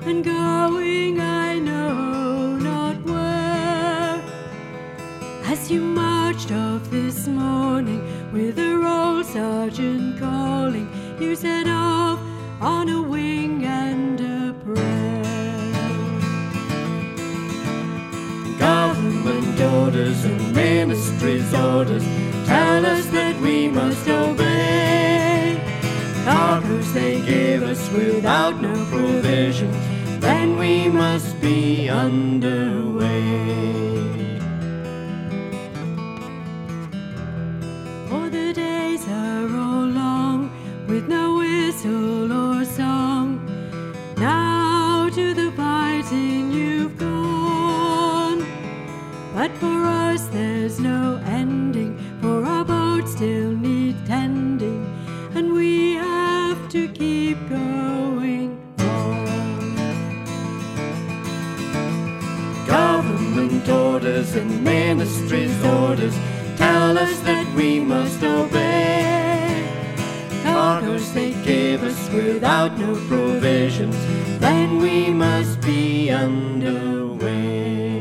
and going I know not where. As you marched off this morning with a roll sergeant calling, you set off on a wing and a prayer. Government orders and ministry's orders tell us that we must obey. Cargoes they give us without no provisions, then we must be underway. For the days are all long, with no whistle or song. Now to the fighting you've gone, but for us there's no ending, for our boats still need tending, and we have to keep going on. Government orders and ministry's orders tell us that we must obey. Cargoes they give us without no provisions, then we must be underway.